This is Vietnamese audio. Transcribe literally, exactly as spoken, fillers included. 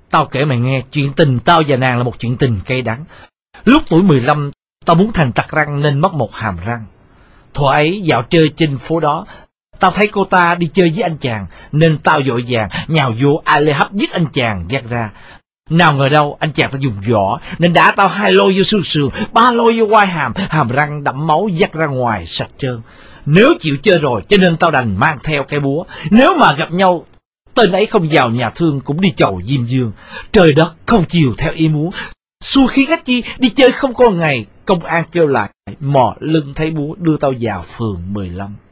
Tao kể mày nghe, chuyện tình tao và nàng là một chuyện tình cay đắng. Lúc tuổi mười lăm, tao muốn thành tặc răng nên mất một hàm răng. Thuở ấy dạo chơi trên phố đó, tao thấy cô ta đi chơi với anh chàng, nên tao vội vàng nhào vô ai lê hấp giết anh chàng vắt ra. Nào ngờ đâu anh chàng ta dùng võ nên đá tao hai lôi vô xương sườn, ba lôi vô quai hàm, hàm răng đẫm máu vắt ra ngoài sạch trơn. Nếu chịu chơi rồi cho nên tao đành mang theo cây búa. Nếu mà gặp nhau, tên ấy không vào nhà thương cũng đi chầu Diêm Dương. Trời đất không chiều theo ý muốn, xui khiến ách chi đi chơi không có ngày. Công an kêu lại, mò lưng thấy búa đưa tao vào phường mười lăm.